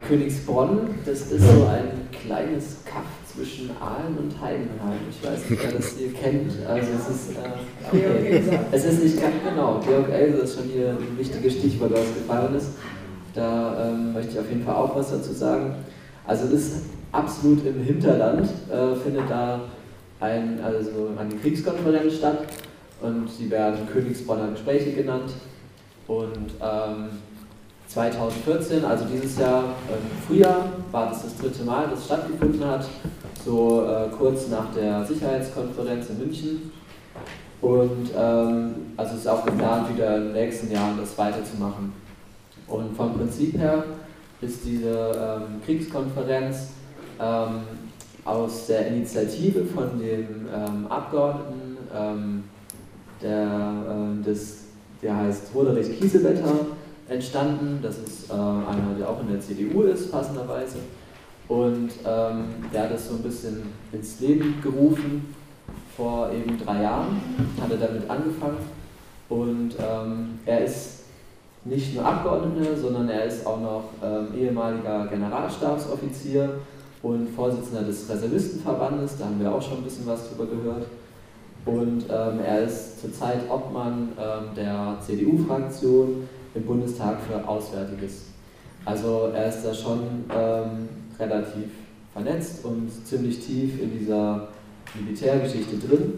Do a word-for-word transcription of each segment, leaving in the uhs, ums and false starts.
Königsbronn, das ist so ein kleines Kaff zwischen Aalen und Heidenheim. Ich weiß nicht, wer das hier kennt. Also es ist, äh, okay. Es ist nicht ganz genau. Georg Elser ist schon hier ein wichtiges Stichwort, was gefallen ist. Da ähm, möchte ich auf jeden Fall auch was dazu sagen. Also das ist absolut im Hinterland, äh, findet da ein, also eine Kriegskonferenz statt und sie werden Königsbronner Gespräche genannt. Und ähm, zweitausendvierzehn, also dieses Jahr im Frühjahr, war das das dritte Mal, das stattgefunden hat, so äh, kurz nach der Sicherheitskonferenz in München. Und ähm, also es ist auch geplant, wieder in den nächsten Jahren das weiterzumachen. Und vom Prinzip her ist diese ähm, Kriegskonferenz ähm, aus der Initiative von dem ähm, Abgeordneten, ähm, der, äh, des, der heißt Roderich Kiesewetter, entstanden. Das ist äh, einer, der auch in der C D U ist, passenderweise. Und ähm, der hat das so ein bisschen ins Leben gerufen. Vor eben drei Jahren hat er damit angefangen. Und ähm, er ist nicht nur Abgeordneter, sondern er ist auch noch ähm, ehemaliger Generalstabsoffizier und Vorsitzender des Reservistenverbandes. Da haben wir auch schon ein bisschen was drüber gehört. Und ähm, er ist zurzeit Obmann ähm, der C D U-Fraktion im Bundestag für Auswärtiges. Also er ist da schon ähm, relativ vernetzt und ziemlich tief in dieser Militärgeschichte drin.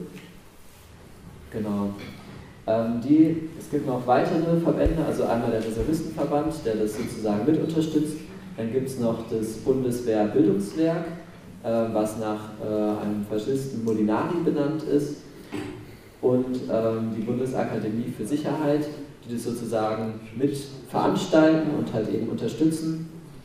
Genau. Ähm, die, es gibt noch weitere Verbände, also einmal der Reservistenverband, der das sozusagen mit unterstützt. Dann gibt es noch das Bundeswehrbildungswerk, äh, was nach äh, einem Faschisten Molinari benannt ist. Und ähm, die Bundesakademie für Sicherheit, die das sozusagen mit veranstalten und halt eben unterstützen.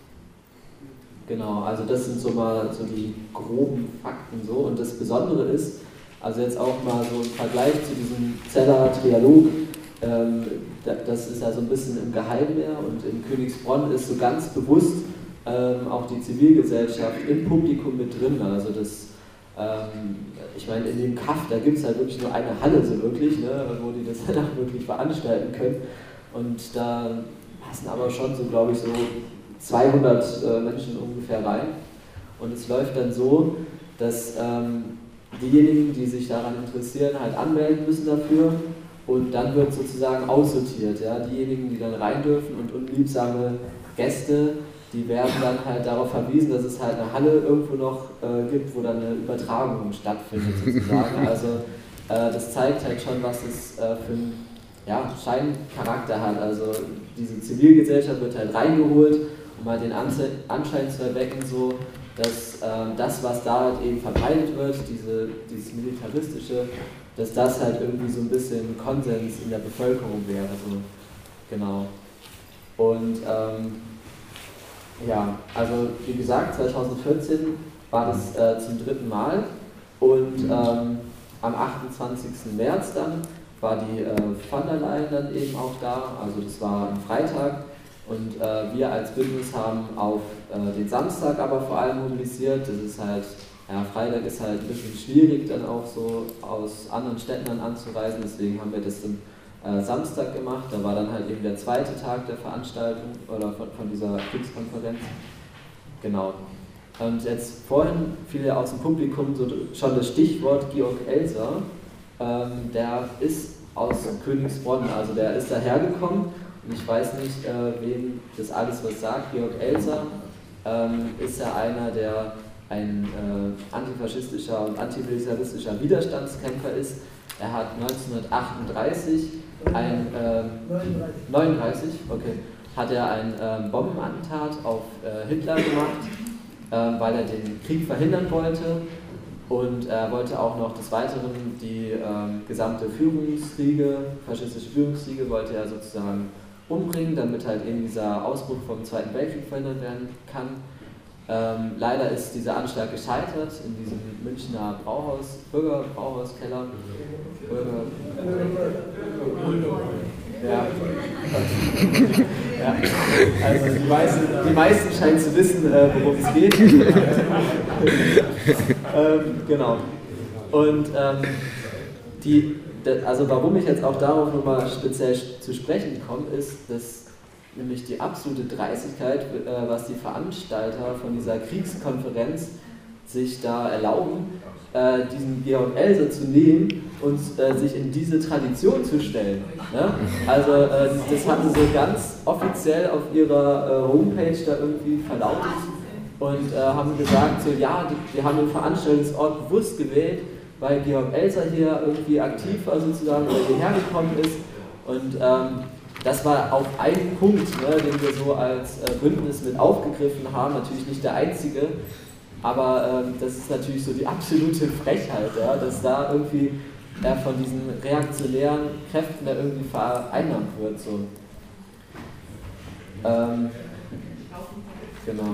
Genau, also das sind so mal so die groben Fakten so. Und das Besondere ist, also jetzt auch mal so im Vergleich zu diesem Zeller Trialog, ähm, das ist ja so ein bisschen im Geheimen mehr und in Königsbronn ist so ganz bewusst ähm, auch die Zivilgesellschaft im Publikum mit drin. Also das, ähm, ich meine, in dem Kaff, da gibt es halt wirklich nur eine Halle so wirklich, ne, wo die das dann auch wirklich veranstalten können. Und da passen aber schon so, glaube ich, so zweihundert äh, Menschen ungefähr rein. Und es läuft dann so, dass ähm, diejenigen, die sich daran interessieren, halt anmelden müssen dafür und dann wird sozusagen aussortiert. Ja? Diejenigen, die dann rein dürfen und unliebsame Gäste, die werden dann halt darauf verwiesen, dass es halt eine Halle irgendwo noch äh, gibt, wo dann eine Übertragung stattfindet sozusagen. Also äh, das zeigt halt schon, was es äh, für einen ja, Scheincharakter hat. Also diese Zivilgesellschaft wird halt reingeholt, um halt den Anze Anschein zu erwecken, so, dass äh, das, was da halt eben verbreitet wird, diese, dieses Militaristische, dass das halt irgendwie so ein bisschen Konsens in der Bevölkerung wäre. So. Genau. Und ähm, ja, also wie gesagt, zweitausendvierzehn war das äh, zum dritten Mal und ähm, am achtundzwanzigsten März dann war die äh, von der Leyen dann eben auch da, also das war am Freitag. Und äh, wir als Bündnis haben auf äh, den Samstag aber vor allem mobilisiert. Das ist halt, ja, Freitag ist halt ein bisschen schwierig, dann auch so aus anderen Städten dann anzureisen. Deswegen haben wir das dann äh, Samstag gemacht. Da war dann halt eben der zweite Tag der Veranstaltung oder von, von dieser Kriegskonferenz. Genau. Und jetzt vorhin fiel ja aus dem Publikum so schon das Stichwort Georg Elser. Ähm, der ist aus Königsbronn, also der ist dahergekommen. Und ich weiß nicht, äh, wem das alles was sagt. Georg Elser ähm, ist ja einer, der ein äh, antifaschistischer und antimilitaristischer Widerstandskämpfer ist. Er hat neunzehnhundertachtunddreißig ein äh, neununddreißig, okay, hat er ein äh, Bombenattentat auf äh, Hitler gemacht, äh, weil er den Krieg verhindern wollte. Und er wollte auch noch des Weiteren die äh, gesamte Führungsriege, faschistische Führungsriege, wollte er sozusagen umbringen, damit halt eben dieser Ausbruch vom Zweiten Weltkrieg verhindert werden kann. Ähm, leider ist dieser Anschlag gescheitert in diesem Münchner Brauhaus, Bürgerbrauhauskeller. Bürger. Ja. Ja. Also die meisten, die meisten scheinen zu wissen, äh, worum es geht. ähm, genau. Und ähm, die Also warum ich jetzt auch darauf nochmal speziell zu sprechen komme, ist, dass nämlich die absolute Dreistigkeit, äh, was die Veranstalter von dieser Kriegskonferenz sich da erlauben, äh, diesen Georg Else zu nehmen und äh, sich in diese Tradition zu stellen. Ne? Also äh, das hatten sie ganz offiziell auf ihrer äh, Homepage da irgendwie verlautet und äh, haben gesagt, so ja, die, wir haben den Veranstaltungsort bewusst gewählt, weil Georg Elser hier irgendwie aktiv war sozusagen oder hierher gekommen ist. Und ähm, das war auch ein Punkt, ne, den wir so als äh, Bündnis mit aufgegriffen haben, natürlich nicht der einzige, aber ähm, das ist natürlich so die absolute Frechheit, ja, dass da irgendwie äh, von diesen reaktionären Kräften da irgendwie vereinnahmt wird. So. Ähm, genau.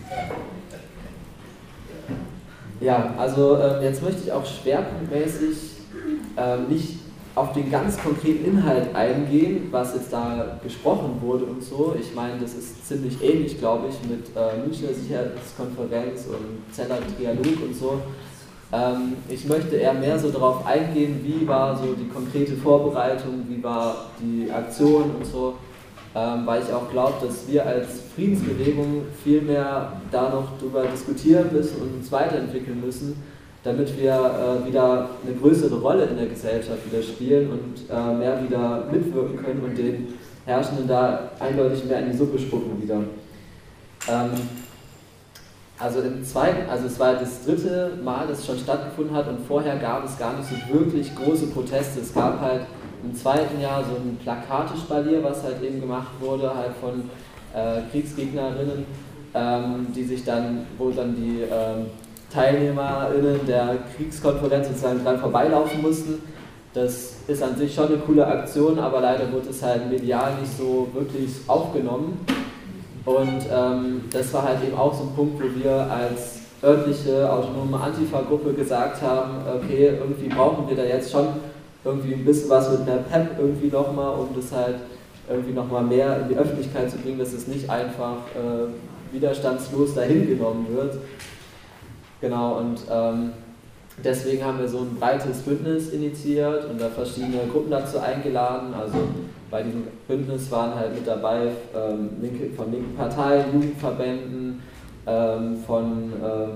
Ja, also äh, jetzt möchte ich auch schwerpunktmäßig äh, nicht auf den ganz konkreten Inhalt eingehen, was jetzt da gesprochen wurde und so. Ich meine, das ist ziemlich ähnlich, glaube ich, mit äh, Münchner Sicherheitskonferenz und Zeller Trialog und so. Ähm, ich möchte eher mehr so darauf eingehen, wie war so die konkrete Vorbereitung, wie war die Aktion und so, ähm, weil ich auch glaube, dass wir als Friedensbewegung viel mehr da noch drüber diskutieren müssen und uns weiterentwickeln müssen, damit wir äh, wieder eine größere Rolle in der Gesellschaft wieder spielen und äh, mehr wieder mitwirken können und den Herrschenden da eindeutig mehr in die Suppe spucken wieder. Ähm, also im zweiten, also es war das dritte Mal, dass es schon stattgefunden hat und vorher gab es gar nicht so wirklich große Proteste. Es gab halt im zweiten Jahr so ein Plakate-Spalier, was halt eben gemacht wurde, halt von äh, Kriegsgegnerinnen, ähm, die sich dann, wo dann die ähm, TeilnehmerInnen der Kriegskonferenz sozusagen dran vorbeilaufen mussten. Das ist an sich schon eine coole Aktion, aber leider wurde es halt medial nicht so wirklich aufgenommen. Und ähm, das war halt eben auch so ein Punkt, wo wir als örtliche autonome Antifa-Gruppe gesagt haben, okay, irgendwie brauchen wir da jetzt schon irgendwie ein bisschen was mit einer P E P irgendwie nochmal, um das halt irgendwie nochmal mehr in die Öffentlichkeit zu bringen, dass es nicht einfach äh, widerstandslos dahin genommen wird. Genau, und ähm, deswegen haben wir so ein breites Bündnis initiiert und da verschiedene Gruppen dazu eingeladen. Also bei diesem Bündnis waren halt mit dabei ähm, linke, von linken Parteien, Jugendverbänden, ähm, von ähm,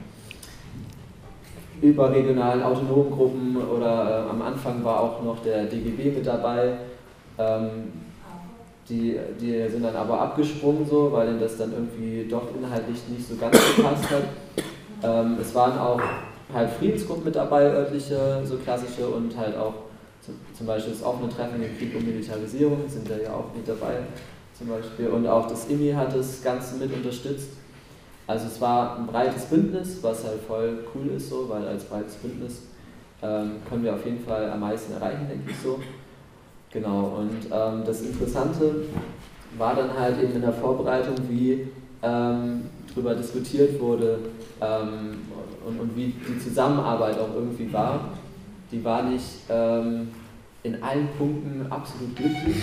überregionalen autonomen Gruppen oder äh, am Anfang war auch noch der D G B mit dabei. Ähm, die, die sind dann aber abgesprungen, so, weil denen das dann irgendwie doch inhaltlich nicht so ganz gepasst hat. Ähm, es waren auch halt Friedensgruppen mit dabei, örtliche, so klassische und halt auch zum, zum Beispiel das offene Treffen gegen Krieg und Militarisierung sind da ja auch mit dabei zum Beispiel und auch das I M I hat das Ganze mit unterstützt. Also es war ein breites Bündnis, was halt voll cool ist so, weil als breites Bündnis ähm, können wir auf jeden Fall am meisten erreichen, denke ich so. Genau, und ähm, das Interessante war dann halt eben in der Vorbereitung, wie ähm, darüber diskutiert wurde ähm, und, und wie die Zusammenarbeit auch irgendwie war. Die war nicht ähm, in allen Punkten absolut glücklich,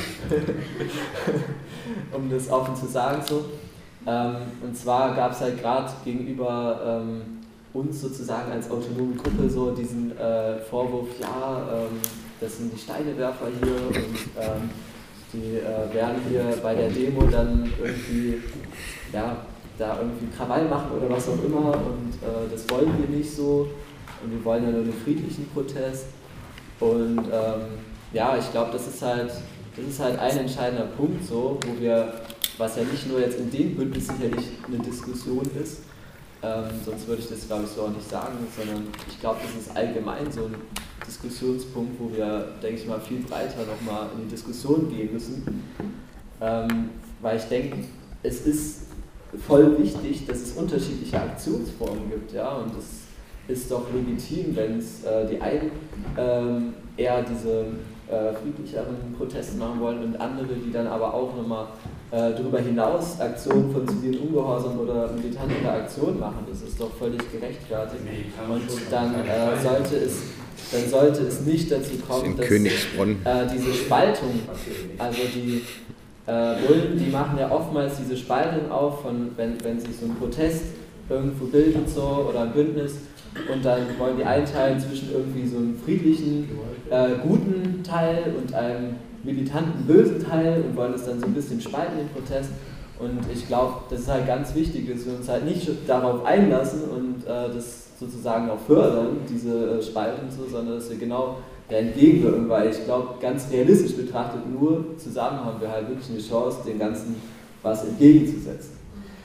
um das offen zu sagen so. Ähm, und zwar gab es halt gerade gegenüber ähm, uns sozusagen als autonome Gruppe so diesen äh, Vorwurf, ja, ähm, das sind die Steinewerfer hier und ähm, die äh, werden hier bei der Demo dann irgendwie, ja, da irgendwie Krawall machen oder was auch immer und äh, das wollen wir nicht so und wir wollen ja nur einen friedlichen Protest und ähm, ja, ich glaube, das ist halt, das ist halt ein entscheidender Punkt so, wo wir, was ja nicht nur jetzt in dem Bündnis sicherlich eine Diskussion ist, ähm, sonst würde ich das glaube ich so auch nicht sagen, sondern ich glaube, das ist allgemein so ein Diskussionspunkt, wo wir, denke ich mal, viel breiter nochmal in die Diskussion gehen müssen, ähm, weil ich denke, es ist voll wichtig, dass es unterschiedliche Aktionsformen gibt, ja, und es ist doch legitim, wenn es äh, die einen ähm, eher diese äh, friedlicheren Proteste machen wollen und andere, die dann aber auch nochmal äh, darüber hinaus Aktionen von zivilen Ungehorsam oder militante Aktionen machen. Das ist doch völlig gerechtfertigt. Und dann äh, sollte es dann sollte es nicht dazu kommen, dass äh, diese Spaltung, also die äh, Bullen, die machen ja oftmals diese Spaltung auf, von, wenn, wenn sich so ein Protest irgendwo bildet so, oder ein Bündnis und dann wollen die einteilen zwischen irgendwie so einem friedlichen, äh, guten Teil und einem militanten, bösen Teil und wollen es dann so ein bisschen spalten, den Protest. Und ich glaube, das ist halt ganz wichtig, dass wir uns halt nicht darauf einlassen und äh, das sozusagen auch fördern, diese äh, Spaltung, so, sondern dass wir genau da entgegenwirken, weil ich glaube, ganz realistisch betrachtet, nur zusammen haben wir halt wirklich eine Chance, dem Ganzen was entgegenzusetzen.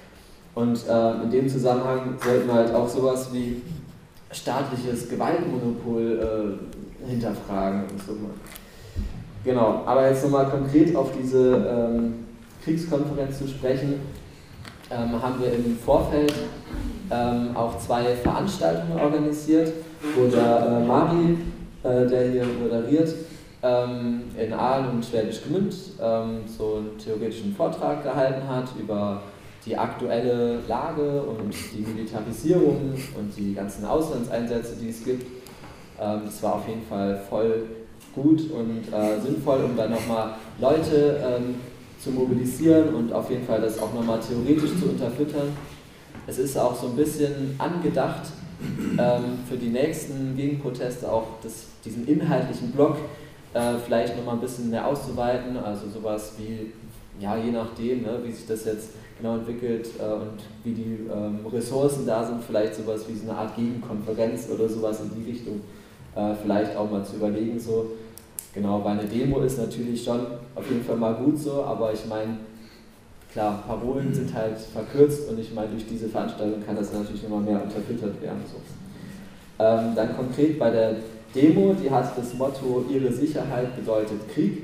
Und äh, in dem Zusammenhang sollten wir halt auch sowas wie staatliches Gewaltmonopol äh, hinterfragen und so. Genau, aber jetzt nochmal konkret auf diese ähm, Kriegskonferenz zu sprechen, ähm, haben wir im Vorfeld ähm, auch zwei Veranstaltungen organisiert, wo der äh, Mari, äh, der hier moderiert, ähm, in Aalen und Schwäbisch Gmünd ähm, so einen theoretischen Vortrag gehalten hat über die aktuelle Lage und die Militarisierung und die ganzen Auslandseinsätze, die es gibt. Ähm, das war auf jeden Fall voll gut und äh, sinnvoll, um dann nochmal Leute ähm, zu mobilisieren und auf jeden Fall das auch nochmal theoretisch zu unterfüttern. Es ist auch so ein bisschen angedacht, ähm, für die nächsten Gegenproteste auch das, diesen inhaltlichen Block äh, vielleicht nochmal ein bisschen mehr auszuweiten, also sowas wie, ja, je nachdem, ne, wie sich das jetzt genau entwickelt äh, und wie die ähm, Ressourcen da sind, vielleicht sowas wie so eine Art Gegenkonferenz oder sowas in die Richtung äh, vielleicht auch mal zu überlegen. So. Genau, weil eine Demo ist natürlich schon auf jeden Fall mal gut so, aber ich meine, klar, Parolen sind halt verkürzt und ich meine, durch diese Veranstaltung kann das natürlich nochmal mehr unterfüttert werden. So. Ähm, dann konkret bei der Demo, die hat das Motto, ihre Sicherheit bedeutet Krieg.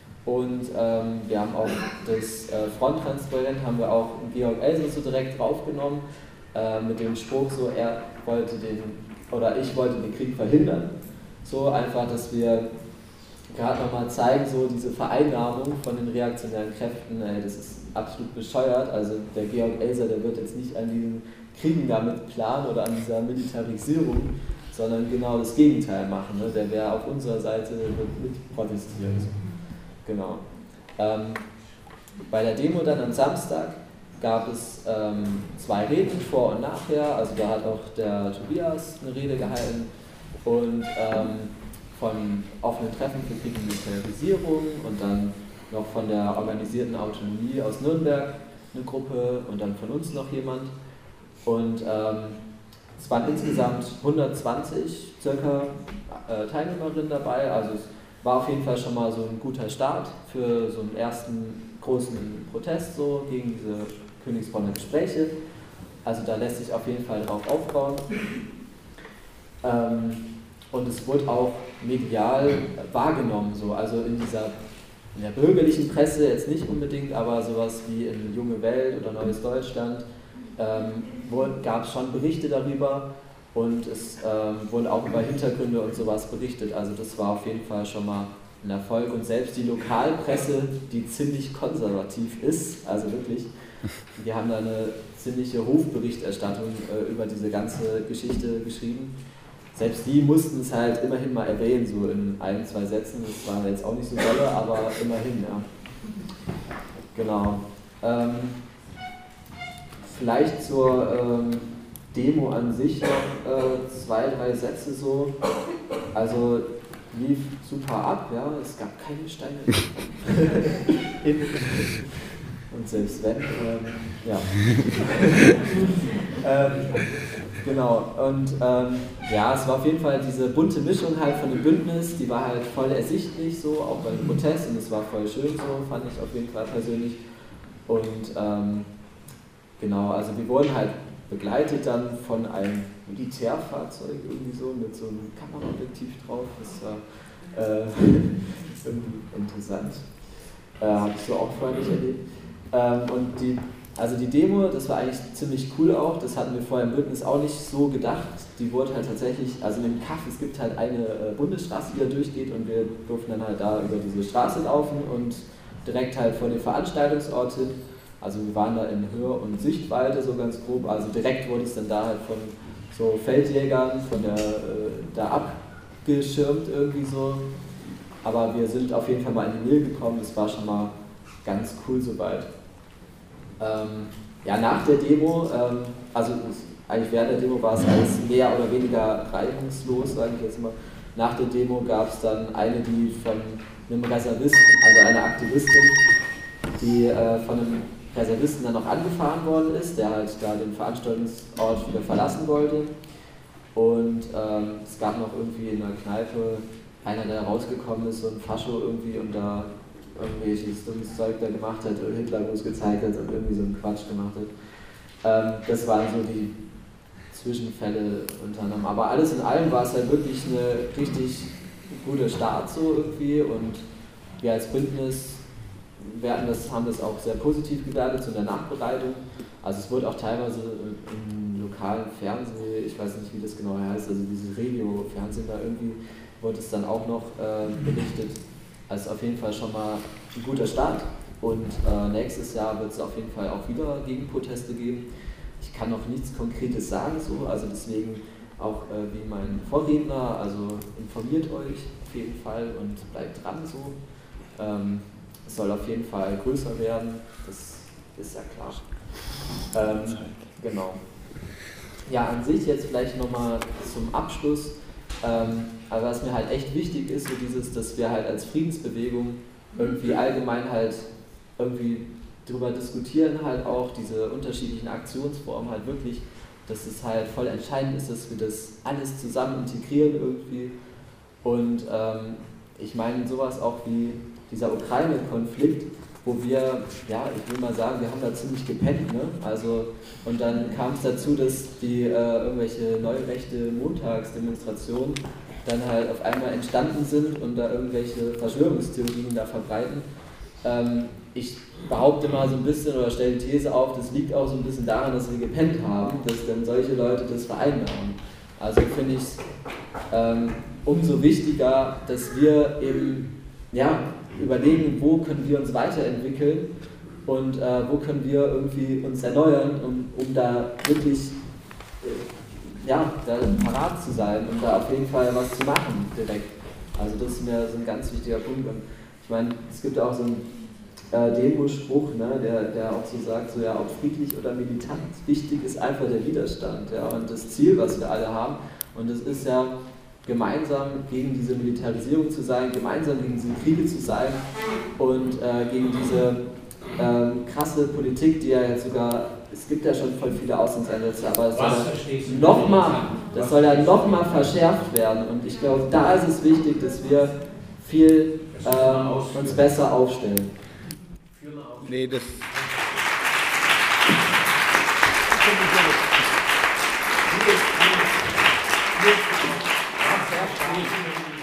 Und ähm, wir haben auch das äh, Fronttransparent, haben wir auch Georg Elser so direkt draufgenommen, äh, mit dem Spruch so, er wollte den, oder ich wollte den Krieg verhindern. So einfach, dass wir gerade nochmal zeigen, so diese Vereinnahmung von den reaktionären Kräften, ey, das ist absolut bescheuert. Also der Georg Elser, der wird jetzt nicht an diesen Kriegen damit planen oder an dieser Militarisierung, sondern genau das Gegenteil machen. Ne? Der wäre auf unserer Seite, wird mit protestieren. So. Genau. Ähm, bei der Demo dann am Samstag gab es ähm, zwei Reden vor und nachher, also da hat auch der Tobias eine Rede gehalten und ähm, von offenen Treffen für Krieg und Militarisierung und dann noch von der organisierten Autonomie aus Nürnberg eine Gruppe und dann von uns noch jemand und ähm, es waren insgesamt hundertzwanzig circa äh, Teilnehmerinnen dabei, also es war auf jeden Fall schon mal so ein guter Start für so einen ersten großen Protest so gegen diese Königsbronner Gespräche. Also da lässt sich auf jeden Fall drauf aufbauen. Ähm, und es wurde auch medial wahrgenommen, so. Also in dieser in der bürgerlichen Presse jetzt nicht unbedingt, aber sowas wie in Junge Welt oder Neues Deutschland ähm, gab es schon Berichte darüber. Und es ähm, wurde auch über Hintergründe und sowas berichtet. Also das war auf jeden Fall schon mal ein Erfolg. Und selbst die Lokalpresse, die ziemlich konservativ ist, also wirklich, wir haben da eine ziemliche Hofberichterstattung äh, über diese ganze Geschichte geschrieben. Selbst die mussten es halt immerhin mal erwähnen, so in ein, zwei Sätzen. Das war jetzt auch nicht so dolle, aber immerhin, ja. Genau. Ähm, vielleicht zur Ähm, Demo an sich noch äh, zwei, drei Sätze so. Also lief super ab, ja, es gab keine Steine. In, und selbst wenn, ähm, ja. ähm, genau, und ähm, ja, es war auf jeden Fall diese bunte Mischung halt von dem Bündnis, die war halt voll ersichtlich so, auch bei dem Protest und es war voll schön so, fand ich auf jeden Fall persönlich. Und ähm, genau, also wir wurden halt begleitet dann von einem Militärfahrzeug irgendwie so mit so einem Kameraobjektiv drauf. Das war äh, irgendwie interessant. Äh, Habe ich so auch vorher nicht erlebt. Ähm, und die, also die Demo, das war eigentlich ziemlich cool auch. Das hatten wir vorher im Bündnis auch nicht so gedacht. Die wurde halt tatsächlich, also in dem Kaff, es gibt halt eine äh, Bundesstraße, die da durchgeht und wir durften dann halt da über diese Straße laufen und direkt halt vor den Veranstaltungsort hin. Also wir waren da in Hör- und Sichtweite so ganz grob, also direkt wurde es dann da halt von so Feldjägern von der, äh, da abgeschirmt irgendwie so. Aber wir sind auf jeden Fall mal in die Nähe gekommen, das war schon mal ganz cool soweit. Ähm, ja, nach der Demo, ähm, also eigentlich während der Demo war es alles mehr oder weniger reibungslos, sage ich jetzt mal. Nach der Demo gab es dann eine, die von einem Reservisten, also eine Aktivistin, die äh, von einem Reservisten dann noch angefahren worden ist, der halt da den Veranstaltungsort wieder verlassen wollte. Und ähm, es gab noch irgendwie in der Kneipe einer, der rausgekommen ist, so ein Fascho irgendwie und da irgendwelches dummes Zeug da gemacht hat oder Hitlergruß gezeigt hat und irgendwie so einen Quatsch gemacht hat. Ähm, das waren so die Zwischenfälle unter anderem. Aber alles in allem war es halt wirklich eine richtig guter Start so irgendwie und wir als Bündnis werden das, haben das auch sehr positiv gewertet so in der Nachbereitung. Also es wurde auch teilweise im lokalen Fernsehen, ich weiß nicht wie das genau heißt, also dieses Radio-Fernsehen da irgendwie, wurde es dann auch noch äh, berichtet. Also auf jeden Fall schon mal ein guter Start und äh, nächstes Jahr wird es auf jeden Fall auch wieder Gegenproteste geben. Ich kann noch nichts Konkretes sagen, so, also deswegen auch äh, wie mein Vorredner, also informiert euch auf jeden Fall und bleibt dran so. Ähm, es soll auf jeden Fall größer werden, das ist ja klar. Ähm, genau. Ja, an sich jetzt vielleicht nochmal zum Abschluss. Ähm, aber was mir halt echt wichtig ist, so dieses, dass wir halt als Friedensbewegung irgendwie allgemein halt irgendwie darüber diskutieren, halt auch diese unterschiedlichen Aktionsformen halt wirklich, dass es halt voll entscheidend ist, dass wir das alles zusammen integrieren irgendwie. Und ähm, ich meine sowas auch wie dieser Ukraine-Konflikt, wo wir, ja, ich will mal sagen, wir haben da ziemlich gepennt, ne? Also, und dann kam es dazu, dass die äh, irgendwelche neurechte Montagsdemonstrationen dann halt auf einmal entstanden sind und da irgendwelche Verschwörungstheorien da verbreiten. Ähm, ich behaupte mal so ein bisschen oder stelle die These auf, das liegt auch so ein bisschen daran, dass wir gepennt haben, dass dann solche Leute das vereinnahmen. Also finde ich es ähm, umso wichtiger, dass wir eben, ja, überlegen, wo können wir uns weiterentwickeln und äh, wo können wir irgendwie uns erneuern, um, um da wirklich äh, ja, da parat zu sein und da auf jeden Fall was zu machen direkt. Also das ist mir so ein ganz wichtiger Punkt. Und ich meine, es gibt auch so einen äh, Demo-Spruch, ne, der, der auch so sagt, so ja, ob friedlich oder militant, wichtig ist einfach der Widerstand, ja, und das Ziel, was wir alle haben. Und das ist ja, gemeinsam gegen diese Militarisierung zu sein, gemeinsam gegen diese Kriege zu sein und äh, gegen diese ähm, krasse Politik, die ja jetzt sogar, es gibt ja schon voll viele Auslandseinsätze, aber es soll ja noch mal, das soll ja nochmal verschärft werden und ich glaube, da ist es wichtig, dass wir viel ähm, uns besser aufstellen. Nee, das... Thank you.